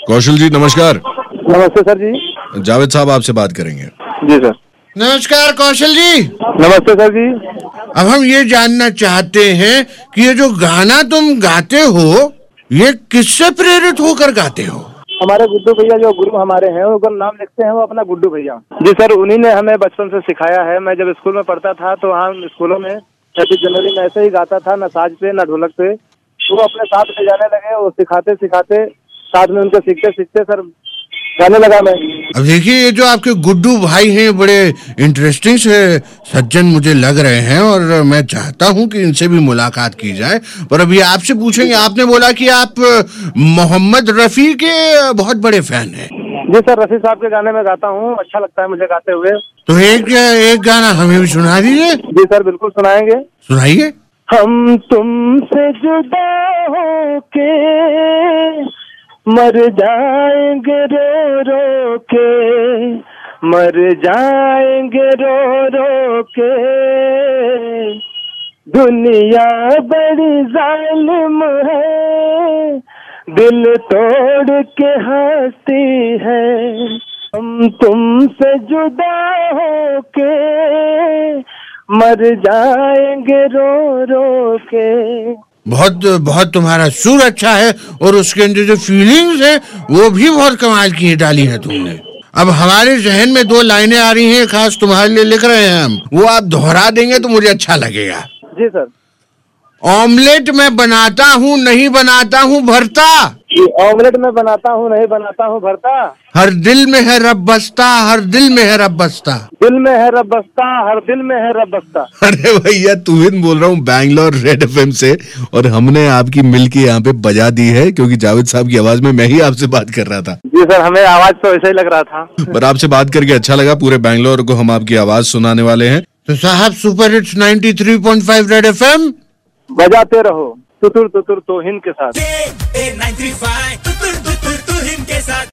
कौशल जी नमस्कार। नमस्ते सर जी। जावेद साहब आपसे बात करेंगे। जी सर। नमस्कार कौशल जी। नमस्ते सर जी। अब हम ये जानना चाहते हैं कि ये जो गाना तुम गाते हो ये किससे प्रेरित होकर गाते हो? हमारे गुड्डू भैया जो गुरु हमारे हैं उनका नाम लिखते हैं वो अपना गुड्डू भैया। जी सर, उन्हीं ने हमें बचपन से सिखाया है। मैं जब स्कूल में पढ़ता था तो वहाँ स्कूलों में 26 जनवरी में ऐसे ही गाता था, न साज पे न ढोलक पे। वो अपने साथ ले जाने लगे, वो सिखाते सिखाते साथ में उनके सीखते सीखते सर गाने लगा मैं। अब देखिए ये जो आपके गुड्डू भाई हैं बड़े इंटरेस्टिंग से सज्जन मुझे लग रहे हैं और मैं चाहता हूं कि इनसे भी मुलाकात की जाए। पर अभी आपसे पूछेंगे, आपने बोला कि आप मोहम्मद रफी के बहुत बड़े फैन हैं। जी सर, रफी साहब के गाने में गाता हूँ, अच्छा लगता है मुझे गाते हुए। तो एक गाना हमें भी सुना दीजिए। जी सर, बिल्कुल सुनाएंगे। सुनाइए। हम तुमसे जुदा होके मर जाएंगे रो रो के, मर जाएंगे रो रो के। दुनिया बड़ी जालिम है, दिल तोड़ के हंसती है। हम तुमसे जुदा होके मर जाएंगे रो रो के। बहुत बहुत तुम्हारा सुर अच्छा है और उसके अंदर जो फीलिंग्स है वो भी बहुत कमाल की डाली है तुमने। अब हमारे जहन में दो लाइनें आ रही हैं, खास तुम्हारे लिए लिख रहे हैं हम, वो आप दोहरा देंगे तो मुझे अच्छा लगेगा। जी सर। ऑमलेट मैं बनाता हूँ नहीं बनाता हूँ भरता, ऑमलेट में बनाता हूँ नहीं बनाता हूँ भरता। हर दिल में है रब बसता, हर दिल में है रब बसता। दिल में है रब बसता, हर दिल में है रब बसता। अरे भैया तुहिन बोल रहा हूँ बैंगलोर रेड एफएम से, और हमने आपकी मिल के यहाँ पे बजा दी है क्योंकि जावेद साहब की आवाज में मैं ही आपसे बात कर रहा था। जी सर, हमें आवाज तो ऐसा ही लग रहा था। पर आपसे बात करके अच्छा लगा। पूरे बैंगलोर को हम आपकी आवाज सुनाने वाले हैं। तो साहब सुपर हिट्स 93.5 रेड एफएम बजाते रहो तुतुर तुतुर तोहिन के साथ। 93.5 तुतुर तुतुर तोहिन के साथ।